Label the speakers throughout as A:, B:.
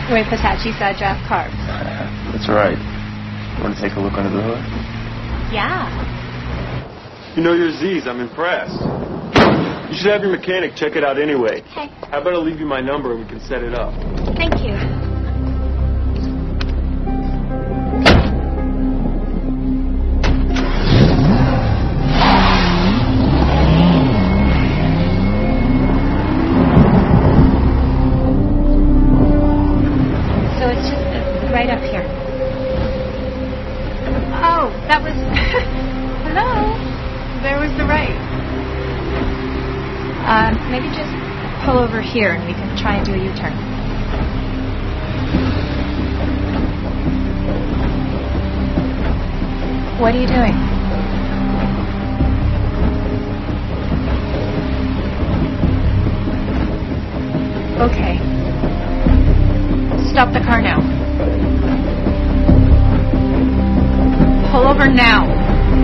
A: With Hitachi draft carbs.
B: That's right. You want to take a look under the hood?
A: Yeah.
C: You know your Z's. I'm impressed. You should have your mechanic check it out anyway.
A: Okay.
C: How about I leave you my number and we can set it up?
A: Thank you. So it's just right up here. Oh, that was... Hello? There was the right. Maybe just pull over here and we can try and do a U-turn. What are you doing? Okay. Stop the car now. Pull over now.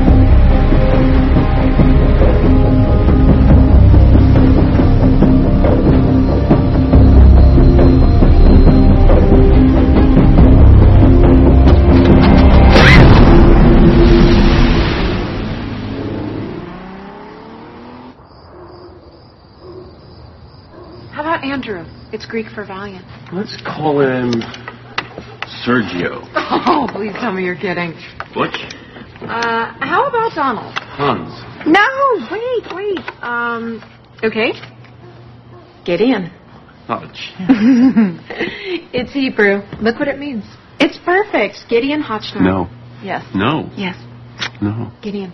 D: How about Andrew? It's Greek for valiant.
B: Let's call him Sergio.
D: Oh, please tell me you're kidding.
B: Butch?
D: How about Donald?
B: Hans.
D: No, wait. Okay. Gideon.
B: Not a chance.
D: It's Hebrew. Look what it means. It's perfect. Gideon Hotchkiss.
B: No.
D: Yes.
B: No.
D: Yes.
B: No.
D: Gideon.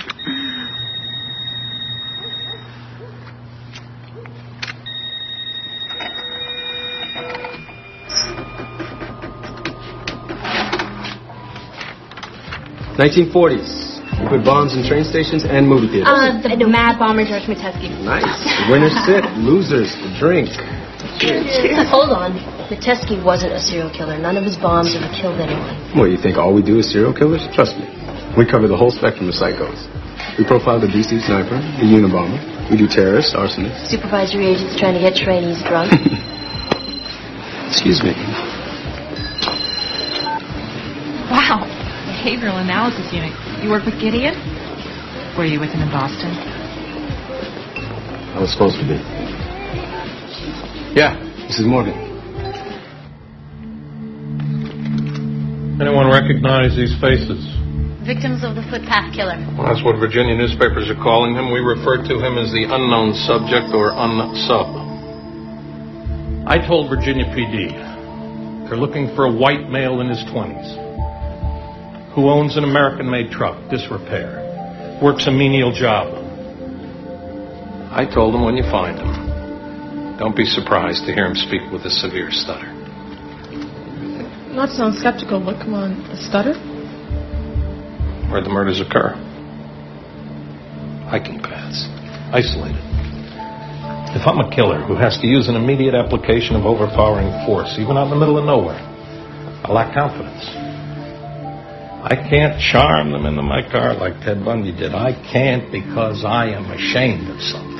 E: '40s. You put bombs in train stations and movie theaters.
A: The mad bomber George Metesky.
E: Nice. Winners sit, losers drink.
A: Cheers. Hold on. Metesky wasn't a serial killer. None of his bombs ever killed anyone.
E: What, you think all we do is serial killers? Trust me. We cover the whole spectrum of psychos. We profile the DC sniper, the Unabomber. We do terrorists, arsonists.
A: Supervisory agents trying to get trainees drunk.
E: Excuse me.
D: Wow. Behavioral analysis unit. You work with Gideon? Were you with him in Boston?
E: I was supposed to be. Yeah, Mrs. Morgan.
F: Anyone recognize these faces?
A: Victims of the footpath killer.
F: Well, that's what Virginia newspapers are calling him. We refer to him as the unknown subject or unsub. I told Virginia PD they're looking for a white male in his 20s who owns an American-made truck, disrepair, works a menial job. I told them when you find him, don't be surprised to hear him speak with a severe stutter.
D: Not sound skeptical, but come on. A stutter?
F: Where the murders occur. Hiking paths. Isolated. If I'm a killer who has to use an immediate application of overpowering force, even out in the middle of nowhere, I lack confidence. I can't charm them into my car like Ted Bundy did. I can't because I am ashamed of something.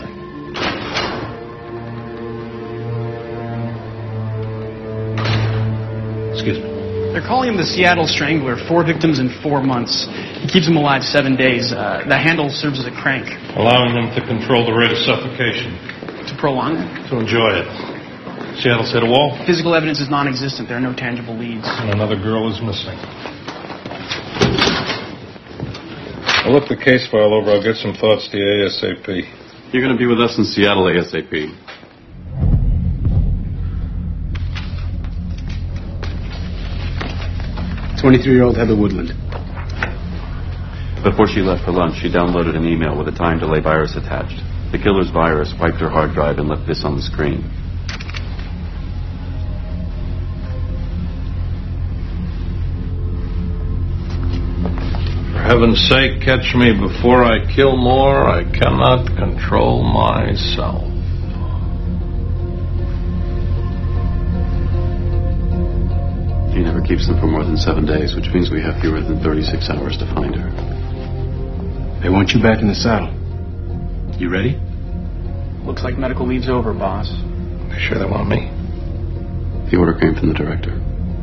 F: Excuse me.
G: They're calling him the Seattle Strangler. 4 victims in 4 months. He keeps them alive 7 days. The handle serves as a crank.
F: Allowing them to control the rate of suffocation.
G: To prolong it?
F: To enjoy it. Seattle's hit a wall.
G: Physical evidence is non-existent. There are no tangible leads.
F: And another girl is missing. I'll look the case file over. I'll get some thoughts to you ASAP.
B: You're going to be with us in Seattle ASAP.
E: "23-year-old Heather Woodland."
B: Before she left for lunch, she downloaded an email with a time delay virus attached. The killer's virus wiped her hard drive and left this on the screen.
F: For heaven's sake, catch me before I kill more. I cannot control myself.
B: She never keeps them for more than 7 days, which means we have fewer than 36 hours to find her.
E: They want you back in the saddle. You ready?
G: Looks like medical leave's over, boss.
F: You sure they want me?
B: The order came from the director.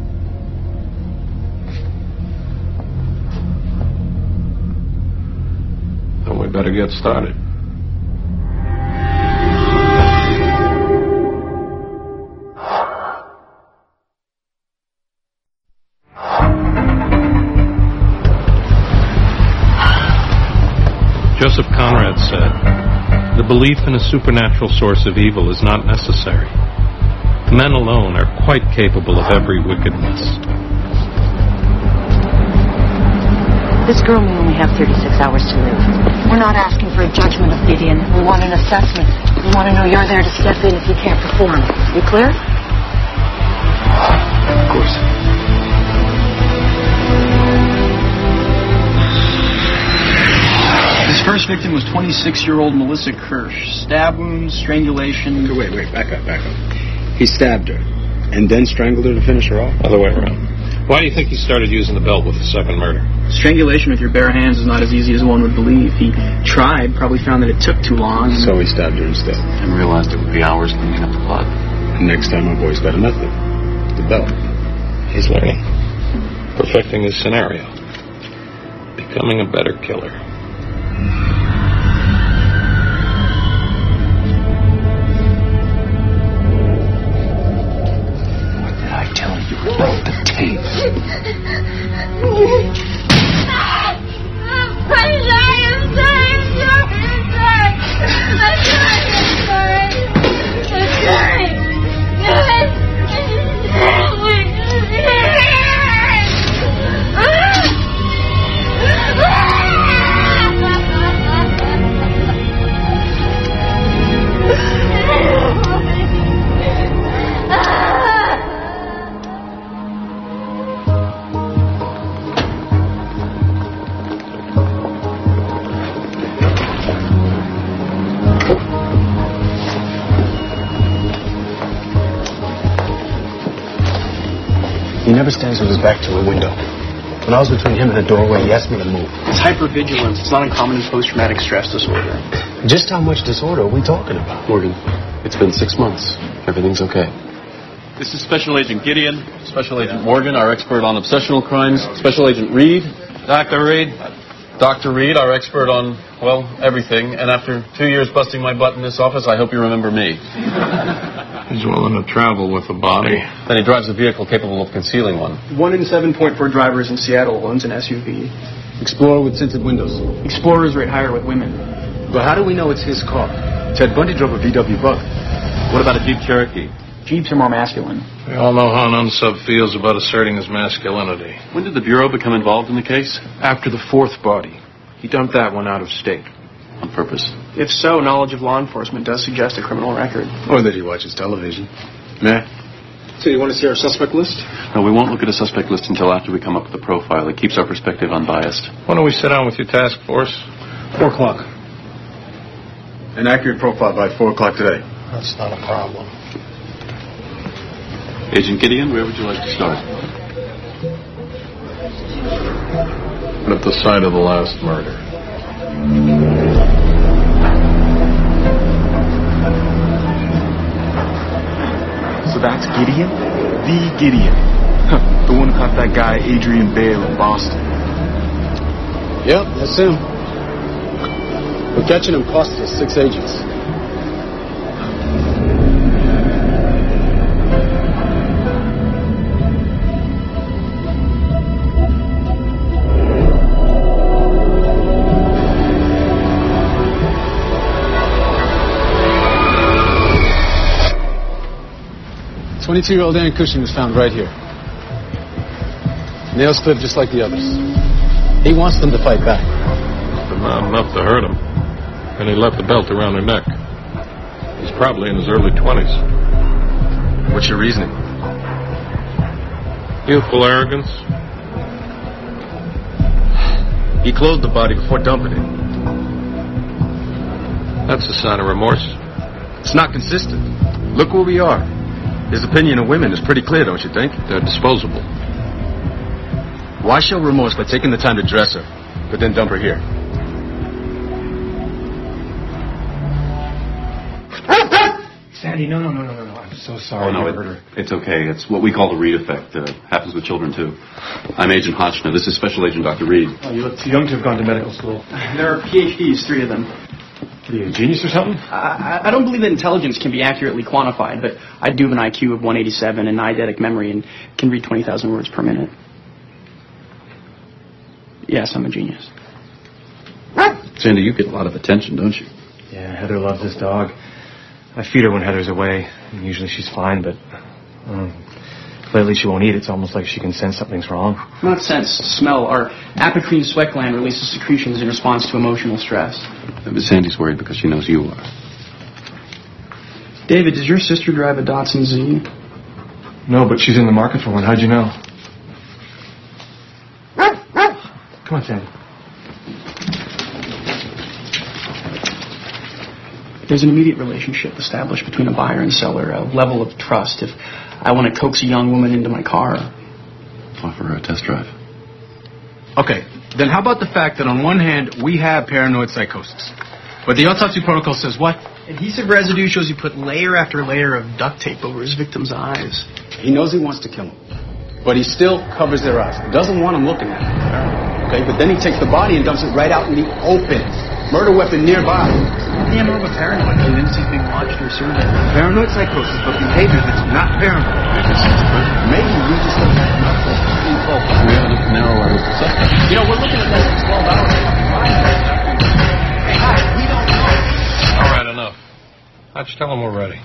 F: Then we better get started. Joseph Conrad said, "The belief in a supernatural source of evil is not necessary. Men alone are quite capable of every wickedness."
H: This girl may only have 36 hours to live. We're not asking for a judgment of Gideon. We want an assessment. We want to know you're there to step in if you can't perform. You clear?
E: Of course.
G: His first victim was 26-year-old Melissa Kirsch. Stab wounds, strangulation.
E: Wait, back up. He stabbed her, and then strangled her to finish her off?
F: Other way around. Why do you think he started using the belt with the second murder?
G: Strangulation with your bare hands is not as easy as one would believe. He tried, probably found that it took too long.
E: So he stabbed her instead.
B: And realized it would be hours cleaning up the blood.
E: And next time, my boy's got a method. The belt.
F: He's learning. Perfecting his scenario. Becoming a better killer.
B: About the tape.
E: He never stands with his back to a window. When I was between him and the doorway, he asked me to move.
G: It's hypervigilance. It's not uncommon in post-traumatic stress disorder.
E: Just how much disorder are we talking about?
B: Morgan, it's been 6 months. Everything's okay.
C: This is Special Agent Gideon.
B: Special Agent Morgan, our expert on obsessional crimes. Special Agent Reed.
F: Dr. Reed. Dr. Reed, our expert on, well, everything. And after 2 years busting my butt in this office, I hope you remember me. He's willing to travel with the body.
B: Then he drives a vehicle capable of concealing one.
G: 1 in 7.4 drivers in Seattle owns an SUV.
E: Explorer with tinted windows.
G: Explorers rate higher with women.
E: But how do we know it's his car? Ted Bundy drove a VW Bug.
B: What about a Jeep Cherokee?
G: Jeeps are more masculine.
F: We all know how an unsub feels about asserting his masculinity.
B: When did the Bureau become involved in the case?
C: After the 4th body. He dumped that one out of state.
B: On purpose.
G: If so, knowledge of law enforcement does suggest a criminal record.
E: Or that he watches television.
B: Yeah.
E: So you want to see our suspect list?
B: No, we won't look at a suspect list until after we come up with a profile. It keeps our perspective unbiased.
F: Why don't we sit down with your task force?
E: 4 o'clock. An accurate profile by 4 o'clock today.
F: That's not a problem.
B: Agent Gideon, where would you like to start?
F: At the site of the last murder.
C: So that's Gideon? The Gideon. The one who caught that guy, Adrian Bale, in Boston.
E: Yep, that's him. But catching him cost us 6 agents. .22-year-old Ann Cushing was found right here. Nails clipped just like the others. He wants them to fight back.
F: But not enough to hurt him. And he left the belt around her neck. He's probably in his early 20s.
E: What's your reasoning?
F: Youthful arrogance.
E: He clothed the body before dumping it.
F: That's a sign of remorse.
E: It's not consistent. Look where we are. His opinion of women is pretty clear, don't you think?
F: They're disposable.
E: Why show remorse by taking the time to dress her, but then dump her here?
I: Sandy, no. I'm so sorry.
B: Oh, no, it's okay. It's what we call the Reed effect. Happens with children, too. I'm Agent Hotchner. This is Special Agent Dr. Reed.
I: Oh, you look too young to have gone to medical school.
G: There are PhDs, 3 of them.
I: Are you a genius or something?
G: I don't believe that intelligence can be accurately quantified, but I do have an IQ of 187 and eidetic memory and can read 20,000 words per minute. Yes, I'm a genius.
B: Sandy, you get a lot of attention, don't you?
I: Yeah, Heather loves this dog. I feed her when Heather's away. And usually she's fine, but lately she won't eat. It's almost like she can sense something's wrong.
G: Not sense, smell. Our apocrine sweat gland releases secretions in response to emotional stress.
B: But Sandy's worried because she knows you are.
G: David, does your sister drive a Datsun Z?
I: No, but she's in the market for one. How'd you know? Come on, Sandy.
G: There's an immediate relationship established between a buyer and seller, a level of trust. If I want to coax a young woman into my car,
B: Offer her a test drive.
E: Okay, then how about the fact that on one hand, we have paranoid psychosis, but the autopsy protocol says what?
G: adhesive residue shows you put layer after layer of duct tape over his victim's eyes.
E: He knows he wants to kill him, but he still covers their eyes. He doesn't want them looking at him. Okay, but then he takes the body and dumps it right out in the open. Murder weapon nearby.
G: Yeah, more of a paranoid tendency is being watched or surveyed.
E: Paranoid psychosis, but behavior that's not paranoid. Maybe we just don't have enough focus.
B: We have to narrow our suspect.
G: You know, we're looking at less than 12 hours. Hey, guys, we don't know.
F: All right, enough. Let's tell them we're ready.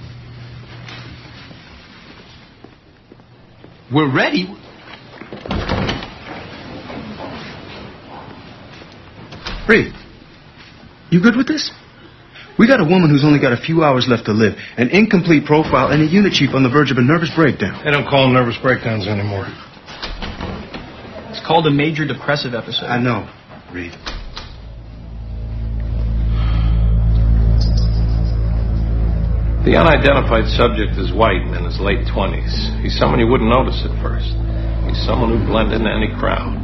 E: We're ready? Reed, you good with this? We got a woman who's only got a few hours left to live, an incomplete profile, and a unit chief on the verge of a nervous breakdown.
F: They don't call them nervous breakdowns anymore.
G: It's called a major depressive episode.
E: I know, Reed.
F: The unidentified subject is white and in his late 20s. He's someone you wouldn't notice at first. He's someone who'd blend into any crowd.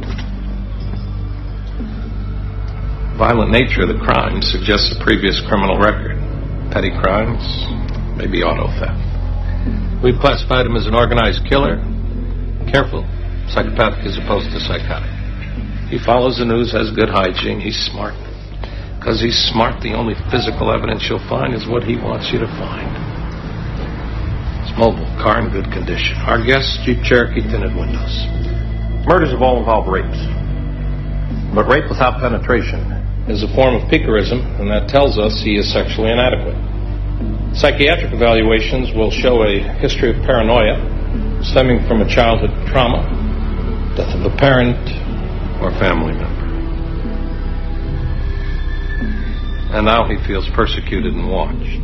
F: The violent nature of the crime suggests a previous criminal record. Petty crimes, maybe auto theft. We've classified him as an organized killer. Careful, psychopathic as opposed to psychotic. He follows the news, has good hygiene. He's smart. Because he's smart, the only physical evidence you'll find is what he wants you to find. It's mobile, car in good condition. Our guest, Jeep Cherokee, tinted windows. Murders have all involved rapes. But rape without penetration is a form of piquerism, and that tells us he is sexually inadequate. Psychiatric evaluations will show a history of paranoia stemming from a childhood trauma, death of a parent, or family member. And now he feels persecuted and watched.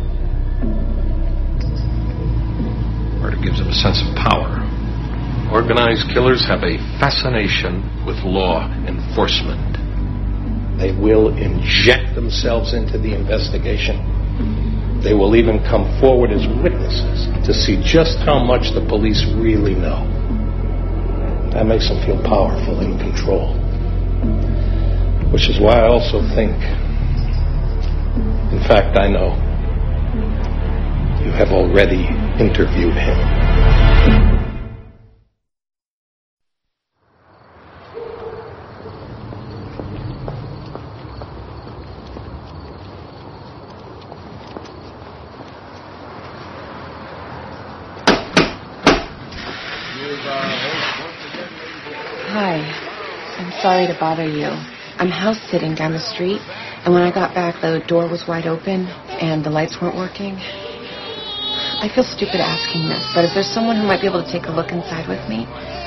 F: Murder gives him a sense of power. Organized killers have a fascination with law enforcement. They will inject themselves into the investigation. They will even come forward as witnesses to see just how much the police really know. That makes them feel powerful, in control. Which is why I also think, in fact, I know, you have already interviewed him.
J: Hi. I'm sorry to bother you. I'm house sitting down the street, and when I got back, the door was wide open, and the lights weren't working. I feel stupid asking this, but is there someone who might be able to take a look inside with me?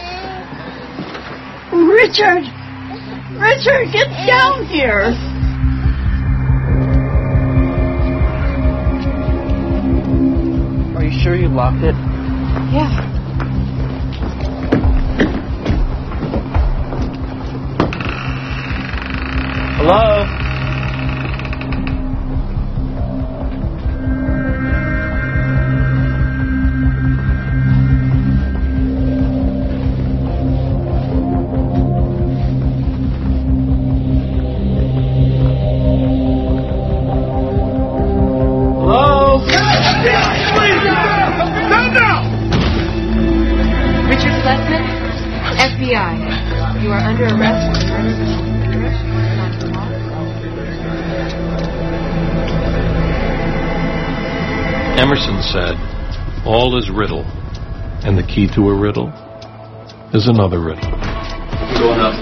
K: Richard! Richard, get down here!
G: Are you sure you locked it?
J: Yeah.
G: Hello? Hello?
J: FBI. You are under arrest for murder.
F: Emerson said, all is riddle, and the key to a riddle is another riddle.
G: Going up.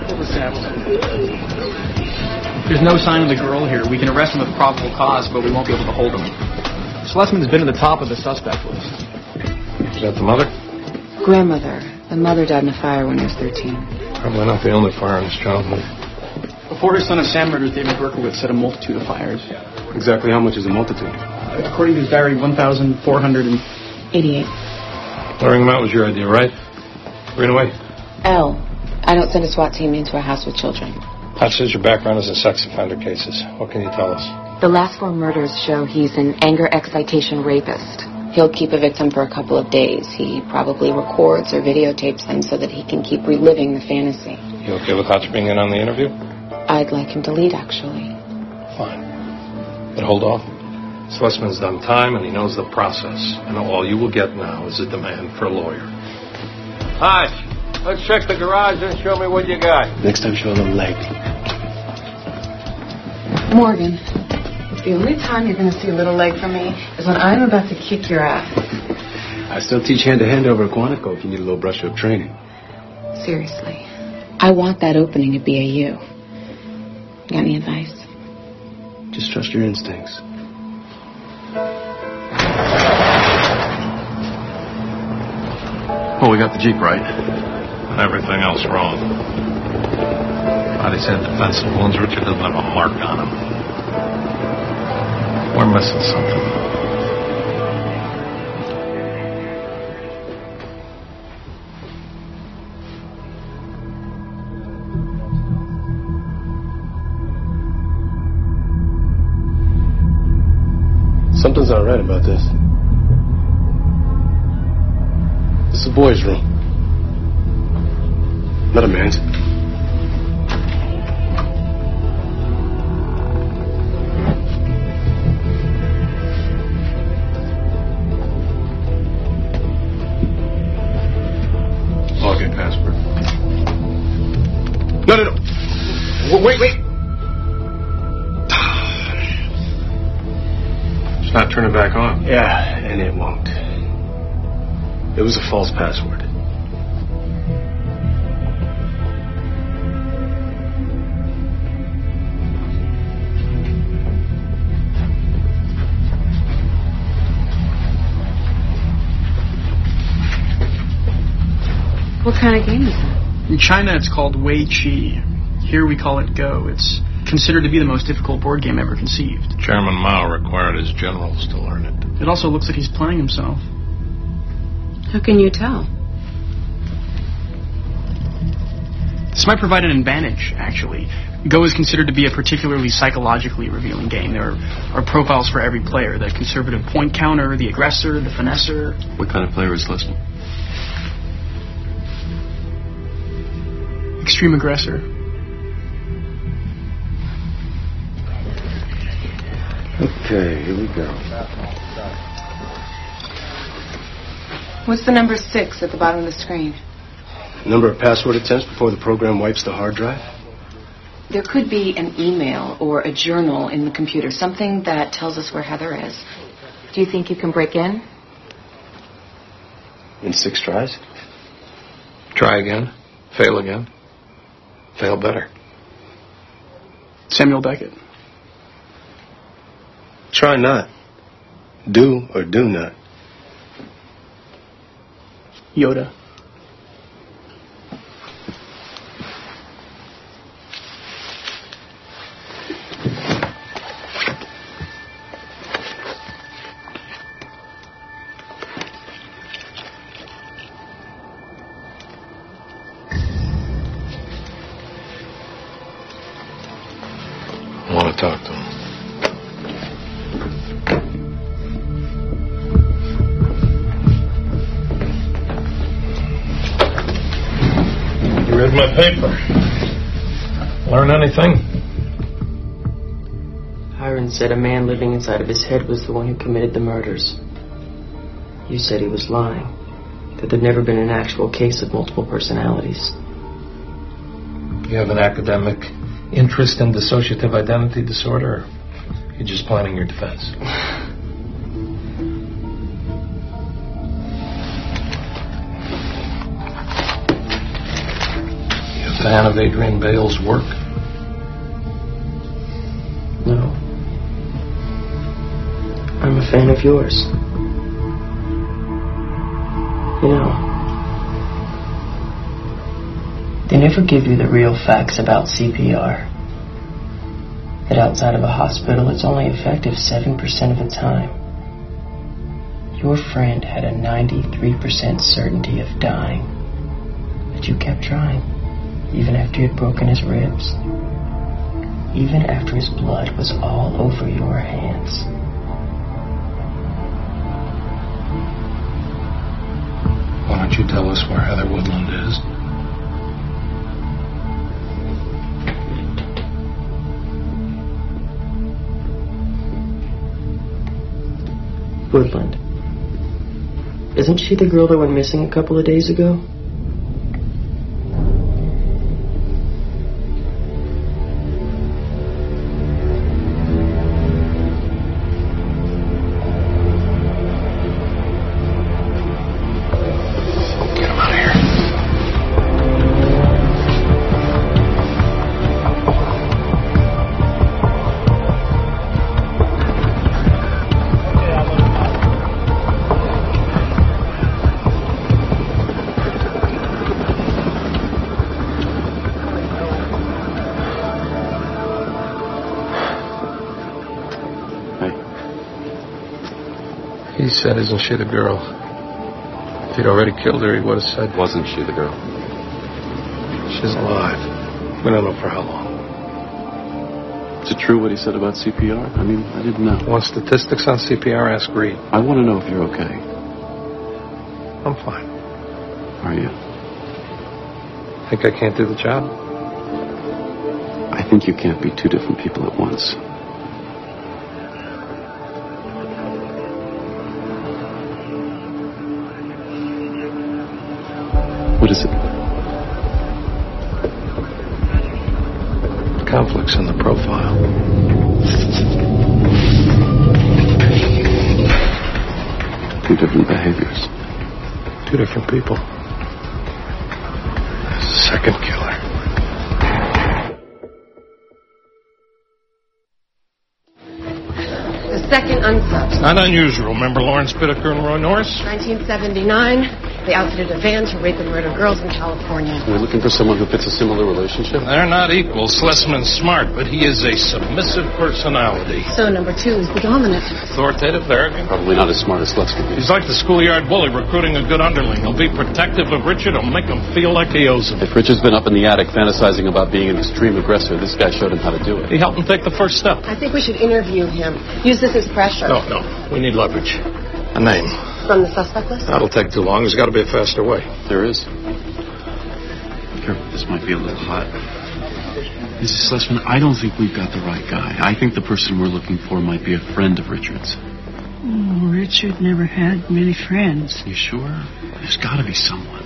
G: There's no sign of the girl here. We can arrest him with probable cause, but we won't be able to hold him. Schlesman's been at the top of the suspect list.
F: Is that the mother?
J: Grandmother. The mother died in a fire when he was 13.
F: Probably not the only fire in his childhood.
G: Before his son of Sam murders, David Berkowitz set a multitude of fires.
E: Exactly how much is a multitude?
G: According to his diary, 1,488.
F: Clearing him out was your idea, right? Bring it away.
J: L. I don't send a SWAT team into a house with children.
F: That says your background is in sex offender cases. What can you tell us?
J: The last 4 murders show he's an anger excitation rapist. He'll keep a victim for a couple of days. He probably records or videotapes them so that he can keep reliving the fantasy.
F: You okay with Hutch being in on the interview?
J: I'd like him to lead, actually.
F: Fine. But hold off. Schlesman's done time and he knows the process. And all you will get now is a demand for a lawyer. Hutch, let's check the garage and show me what you got.
E: Next time, show a little leg.
J: Morgan, the only time you're going to see a little leg from me is when I'm about to kick your ass.
E: I still teach hand-to-hand over at Quantico if you need a little brush-up training.
J: Seriously. I want that opening at BAU. Got any advice?
E: Just trust your instincts.
L: Oh, we got the Jeep right.
F: And everything else wrong. Body's had defensive wounds. Richard doesn't have a mark on him. We're missing something.
E: Something's not right about this. This is a boy's room. Not a man's.
F: Login password.
E: No. Wait.
F: It's not turning back on.
E: Yeah, and it won't. It was a false password.
J: What kind of game is that?
G: In China, it's called Wei Qi. Here we call it Go. It's considered to be the most difficult board game ever conceived.
F: Chairman Mao required his generals to learn it.
G: It also looks like he's playing himself.
J: How can you tell?
G: This might provide an advantage, actually. Go is considered to be a particularly psychologically revealing game. There are profiles for every player. The conservative point counter, the aggressor, the finesser.
B: What kind of player is Schlesman?
G: Extreme aggressor.
E: Okay, here we go.
J: What's the number 6 at the bottom of the screen?
E: Number of password attempts before the program wipes the hard drive?
J: There could be an email or a journal in the computer, something that tells us where Heather is. Do you think you can break in?
E: In 6 tries?
F: Try again. Fail again. Fail better.
G: Samuel Beckett.
E: Try not. Do or do not.
G: Yoda.
F: I want to talk to him. You read my paper. Learn anything?
M: Hiron said a man living inside of his head was the one who committed the murders. You said he was lying, that there'd never been an actual case of multiple personalities.
F: You have an academic interest in dissociative identity disorder, or you're just planning your defense? You a fan of Adrian Bale's work?
M: No. I'm a fan of yours. You know, they never give you the real facts about CPR. That outside of a hospital, it's only effective 7% of the time. Your friend had a 93% certainty of dying. But you kept trying, even after you had broken his ribs. Even after his blood was all over your hands.
F: Why don't you tell us where Heather Woodland is?
M: Woodland. Isn't she the girl that went missing a couple of days ago?
F: He said, isn't she the girl? If he'd already killed her, he would have said...
B: Wasn't she the girl?
F: She's alive. We don't know for how long.
B: Is it true what he said about CPR? I mean, I didn't know.
F: Want statistics on CPR? Ask Reed.
B: I want to know if you're okay.
F: I'm fine.
B: Are you?
F: Think I can't do the job?
B: I think you can't be two different people at once. What is it?
F: Conflicts in the profile.
B: Two different behaviors.
F: Two different people. There's a second killer.
J: The second unsubbed.
F: Not unusual. Remember Lawrence Bittaker and Roy Norris?
J: 1979. They outfitted a van to rape and murder girls in California.
B: We're looking for someone who fits a similar relationship.
F: They're not equal. Slessman's smart, but he is a submissive personality.
J: So number 2 is the dominant.
F: Authoritative, arrogant.
B: Probably not as smart as Sletsky is.
F: He's like the schoolyard bully recruiting a good underling. He'll be protective of Richard. He'll make him feel like he owes him.
B: If Richard's been up in the attic fantasizing about being an extreme aggressor, this guy showed him how to do it.
F: He helped him take the first step.
J: I think we should interview him. Use this as pressure.
F: No. We need leverage. A name.
J: From the suspect list?
F: That'll take too long. There's got to be a faster way.
B: There is. Careful, this might be a little hot. Mrs. Slessman, I don't think we've got the right guy. I think the person we're looking for might be a friend of Richard's.
K: Oh, Richard never had many friends.
B: You sure? There's got to be someone.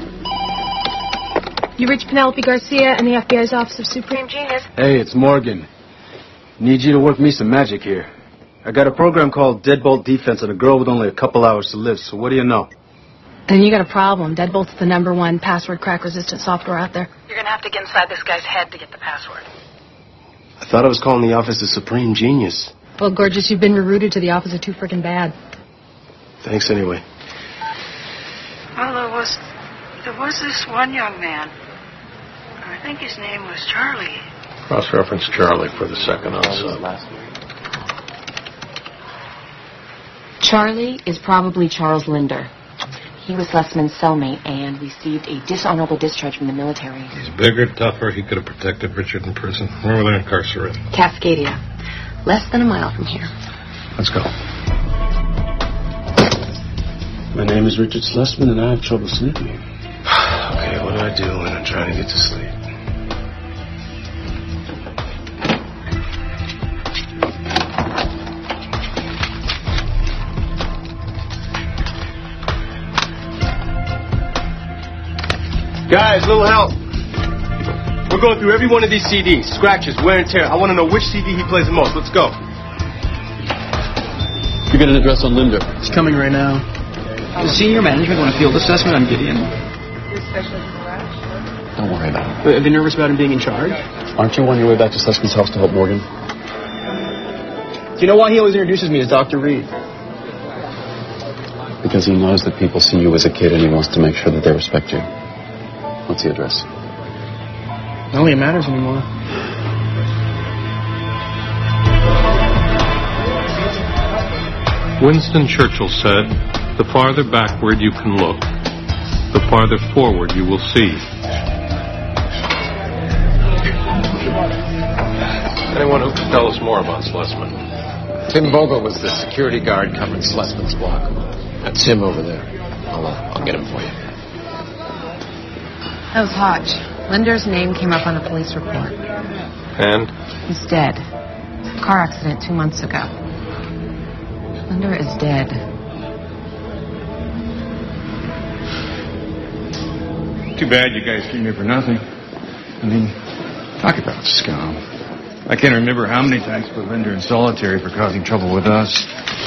A: You reached Penelope Garcia and the FBI's Office of Supreme Genius.
E: Hey, it's Morgan. Need you to work me some magic here. I got a program called Deadbolt Defense on a girl with only a couple hours to live, so what do you know?
A: Then you got a problem. Deadbolt's the #1 password crack-resistant software out there.
H: You're going to have to get inside this guy's head to get the password.
E: I thought I was calling the Office of Supreme Genius.
A: Well, gorgeous, you've been rerouted to the Office of Too Frickin' Bad.
E: Thanks anyway.
K: Well, there was this one young man. I think his name was Charlie.
F: Cross-reference Charlie for the second unsub.
H: Charlie is probably Charles Linder. He was Slessman's cellmate and received a dishonorable discharge from the military.
F: He's bigger, tougher. He could have protected Richard in prison. Where were they incarcerated?
H: Cascadia. Less than a mile from here.
F: Let's go.
B: My name is Richard Slessman, and I have trouble sleeping.
E: Okay, what do I do when I'm trying to get to sleep? Guys, little help. We're going through every one of these CDs. Scratches, wear and tear. I want to know which CD he plays the most. Let's go.
B: You get an address on Linder.
G: It's coming right now. Does senior management want a field assessment on Gideon?
B: Don't worry about it.
G: Are they nervous about him being in charge?
B: Aren't you on your way back to Sussman's house to help Morgan?
G: Do you know why he always introduces me as Dr. Reed?
B: Because he knows that people see you as a kid and he wants to make sure that they respect you. What's the address?
G: I don't think it matters anymore.
F: Winston Churchill said, "The farther backward you can look, the farther forward you will see." Anyone who can tell us more about Slessman?
L: Tim Vogel was the security guard covering Slessman's block. That's him over there. I'll get him for you.
J: That was Hodge. Linder's name came up on the police report.
F: And?
J: He's dead. Car accident 2 months ago. Linder is dead.
E: Too bad you guys came here for nothing. I mean, talk about scum. I can't remember how many times put Linder in solitary for causing trouble with us.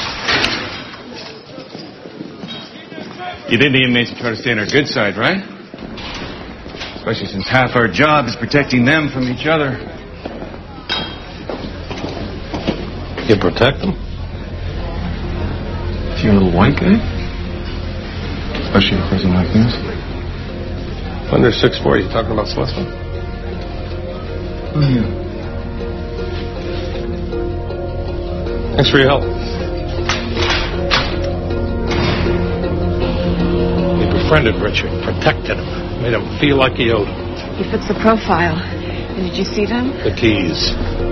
E: You think the inmates would try to stay on our good side, right? Especially since half our job is protecting them from each other.
F: You protect them?
E: Is he a little white guy? Especially in a prison like this.
F: Under 6'4", you talking about Slessman?
E: Oh, yeah.
F: Thanks for your help. You befriended Richard, protected him, made him feel like he owed him.
J: He fits the profile. And did you see them?
F: The keys.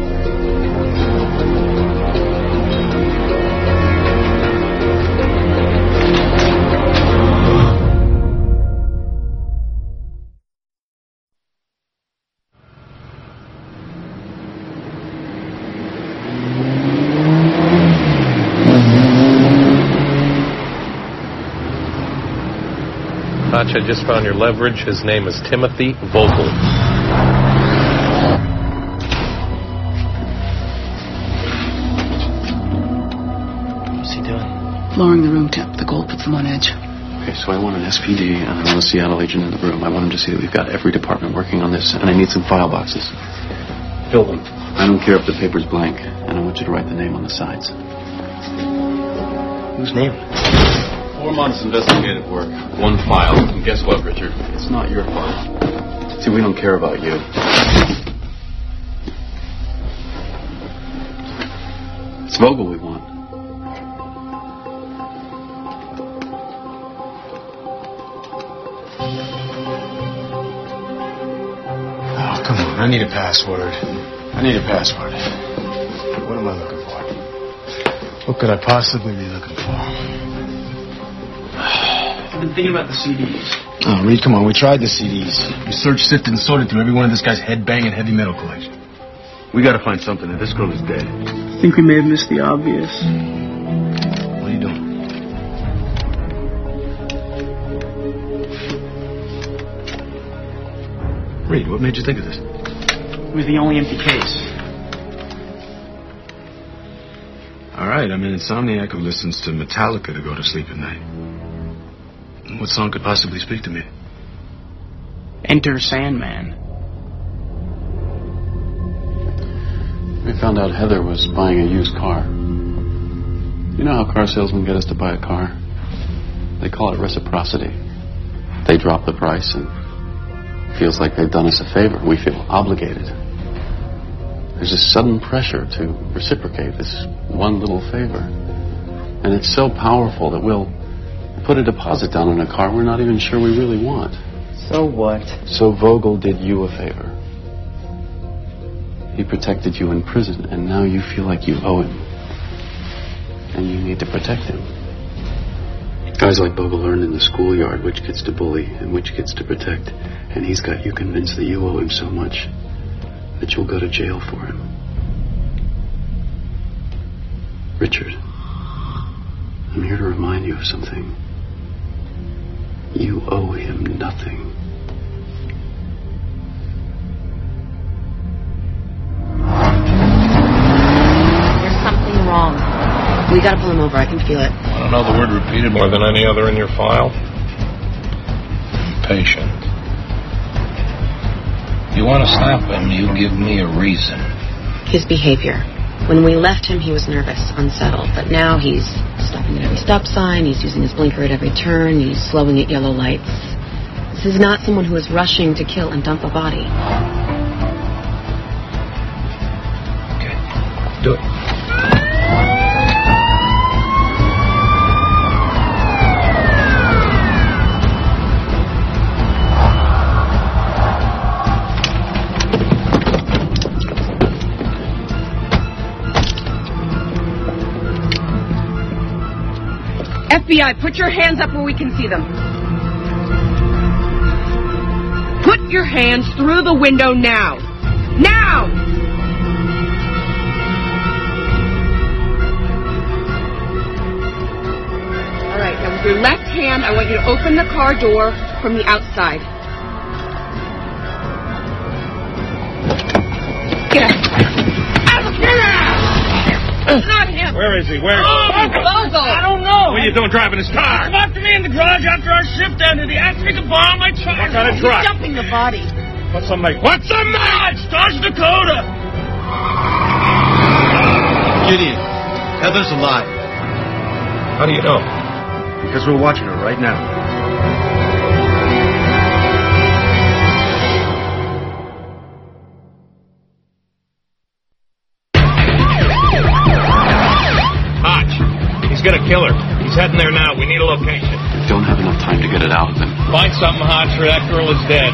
F: I just found your leverage. His name is Timothy Vogel.
G: What's he doing?
N: Lowering the room temp. The gold puts them on edge.
B: Okay, so I want an SPD and I want a Seattle agent in the room. I want him to see that we've got every department working on this, and I need some file boxes.
G: Fill them.
B: I don't care if the paper's blank, and I want you to write the name on the sides.
G: Whose name?
B: 4 months investigative work, 1 file, and guess what, Richard? It's not your file. See, we don't care about you. It's Vogel we want.
E: Oh, come on. I need a password. What am I looking for? What could I possibly be looking for?
G: I've been thinking about the CDs.
E: Oh, Reed, come on. We tried the CDs. We searched, sifted, and sorted through every one of this guy's head-banging heavy metal collection. We gotta find something. This girl is dead.
G: I think we may have missed the obvious.
E: What are you doing? Reed, what made you think of this?
G: It was the only empty case.
E: All right, I'm an insomniac who listens to Metallica to go to sleep at night. What song could possibly speak to me?
G: Enter Sandman.
B: We found out Heather was buying a used car. You know how car salesmen get us to buy a car? They call it reciprocity. They drop the price and it feels like they've done us a favor. We feel obligated. There's a sudden pressure to reciprocate this one little favor. And it's so powerful that we'll put a deposit down on a car we're not even sure we really want.
M: So what?
B: So Vogel did you a favor. He protected you in prison, and now you feel like you owe him. And you need to protect him. Guys like Vogel learn in the schoolyard which kids to bully and which kids to protect. And he's got you convinced that you owe him so much that you'll go to jail for him. Richard, I'm here to remind you of something. You owe him nothing.
J: gotta pull him over. I can feel it.
F: I don't know the word repeated more than any other in your file. Patient. You want to stop him, you give me a reason.
J: His behavior. When we left him, he was nervous, unsettled. But now he's stopping at every stop sign. He's using his blinker at every turn. He's slowing at yellow lights. This is not someone who is rushing to kill and dump a body.
F: Okay. Do it.
H: FBI, put your hands up where we can see them. Put your hands through the window now. Now! All right, now with your left hand, I want you to open the car door from the outside. Get out. Get out! Not him.
F: Where is he? Where?
H: Bogle!
F: I don't know. What are you doing driving his car?
O: He come up to me in the garage after our shift ended. He asked me to borrow my truck.
F: What kind of truck?
H: He's dumping the body.
F: What's the make? What's the make?
O: Dodge Dakota.
E: Gideon, Heather's alive.
F: How do you know?
E: Because we're watching her right now.
F: He's gonna kill her. He's heading there now. We need a location.
B: Don't have enough time to get it out of him.
F: Find something, Hodge, or that girl is dead.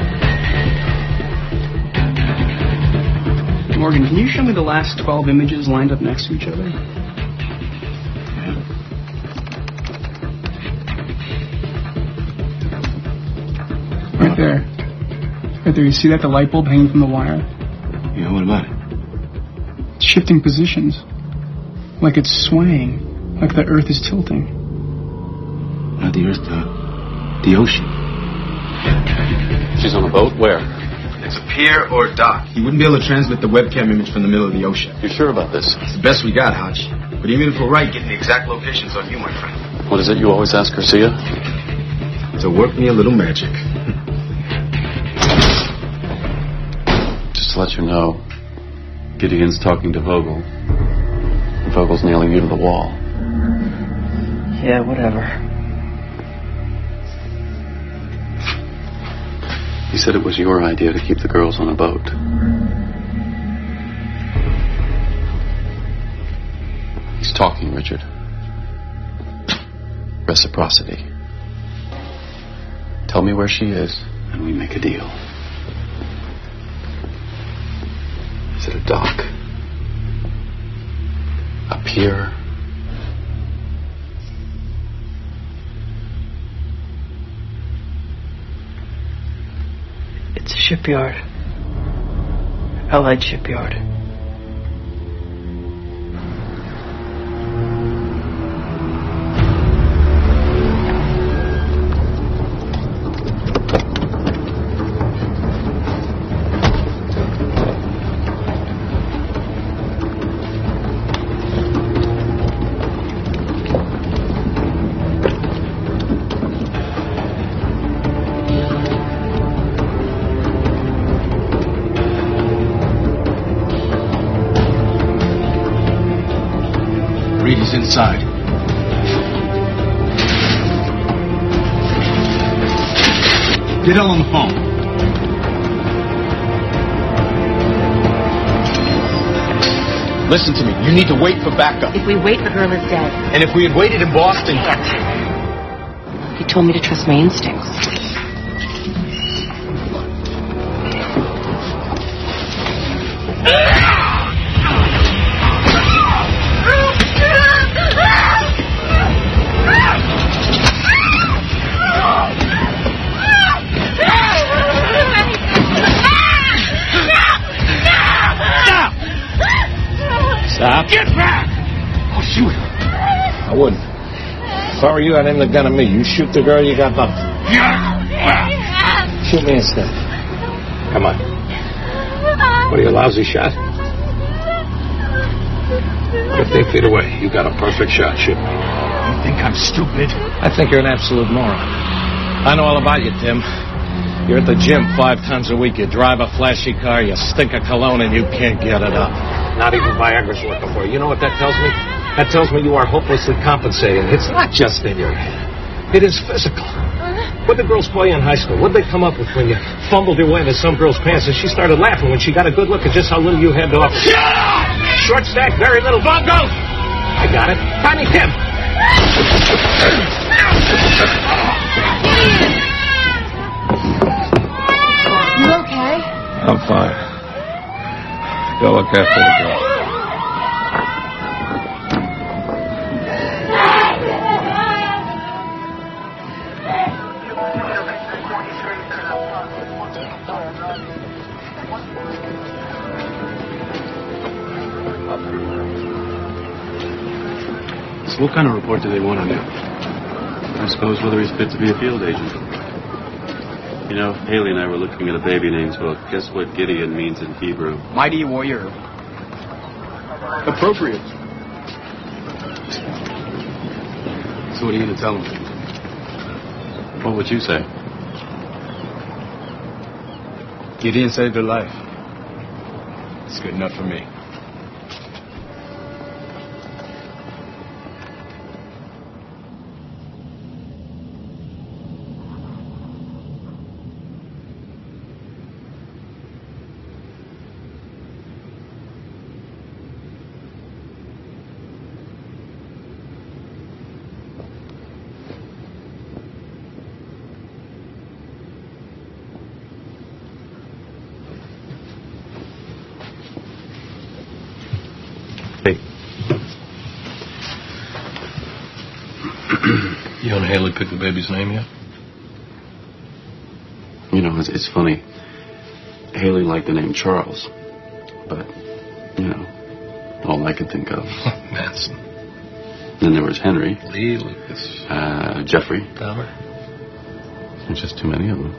G: Morgan, can you show me the last 12 images lined up next to each other? Right there. Right there. You see that? The light bulb hanging from the wire?
E: Yeah, what about it?
G: It's shifting positions. Like it's swaying. Like the Earth is tilting.
E: Not the Earth, the ocean.
B: She's on a boat? Where?
E: It's a pier or dock. He wouldn't be able to transmit the webcam image from the middle of the ocean.
B: You sure about this?
E: It's the best we got, Hodge. But even if we're right, getting the exact location's on you, my friend.
B: What is it you always ask Garcia?
E: To work me a little magic.
B: Just to let you know, Gideon's talking to Vogel. Vogel's nailing you to the wall.
M: Yeah, whatever.
B: He said it was your idea to keep the girls on a boat. He's talking, Richard. Reciprocity. Tell me where she is, and we make a deal. Is it a dock? A pier?
M: It's a shipyard. Allied shipyard.
E: He's inside. Get Elle on the phone. Listen to me. You need to wait for backup.
J: If we wait, the girl is dead.
E: And if we had waited in Boston...
J: He told me to trust my instincts.
F: Stop.
O: Get back!
E: Oh, shoot.
F: I wouldn't. If I were you, I'd aim the gun at me. You shoot the girl, you got nothing. Shoot me instead. Come on. What are you, a lousy shot?
L: 15 feet away. You got a perfect shot. Shoot me.
E: You think I'm stupid?
L: I think you're an absolute moron. I know all about you, Tim. You're at the gym 5 times a week. You drive a flashy car, you stink of cologne, and you can't get it up. Not even Viagra's working for you. You know what that tells me? That tells me you are hopelessly compensating. It's not just in your head. It is physical. What did the girls call you in high school? What did they come up with when you fumbled your way into some girl's pants and she started laughing when she got a good look at just how little you had to offer? Shut up! Short stack, very little. Bongo! I got it. Tiny Tim.
J: You okay?
L: I'm fine. Go look after the girl.
B: So what kind of report do they want on you? I suppose whether he's fit to be a field agent. You know, Haley and I were looking at a baby names book. Guess what Gideon means in Hebrew?
G: Mighty warrior. Appropriate.
B: So what are you going to tell him? What would you say?
E: Gideon saved her life. It's good enough for me.
L: You and Haley picked the baby's name yet?
B: You know, it's funny. Haley liked the name Charles. But, you know, all I could think of.
L: Manson.
B: Then there was Henry.
L: Lee, Lucas.
B: Jeffrey.
L: Dahmer.
B: There's just too many of them.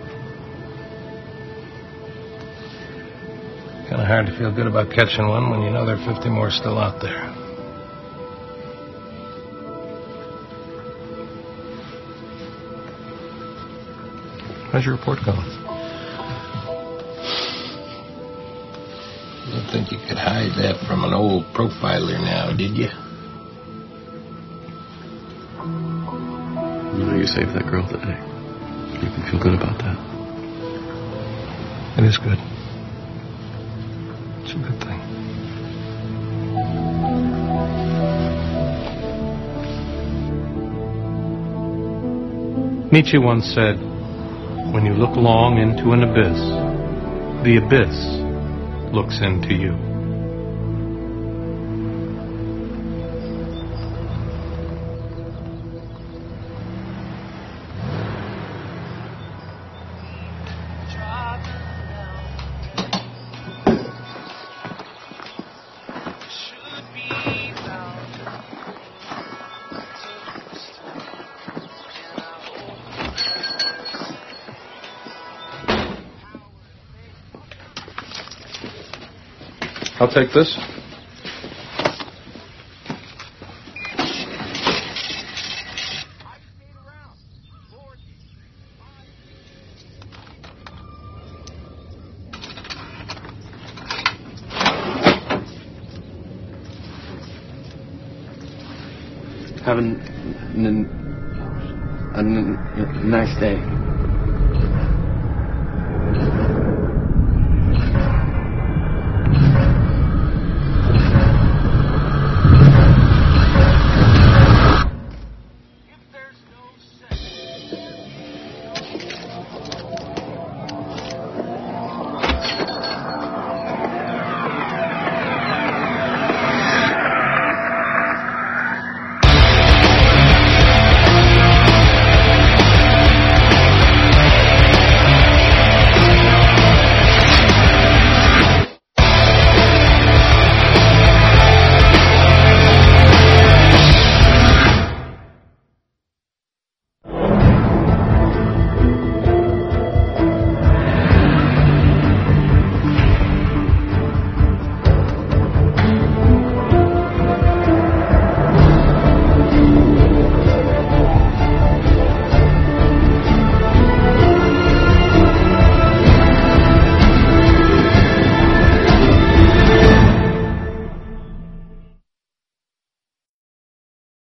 L: Kind of hard to feel good about catching one when you know there are 50 more still out there. How's your report going? Didn't think you could hide that from an old profiler now, did you?
B: You know, you saved that girl today. You can feel good about that.
L: It is good. It's a good thing. Nietzsche once said, when you look long into an abyss, the abyss looks into you. I'll take this.
M: Have a nice day.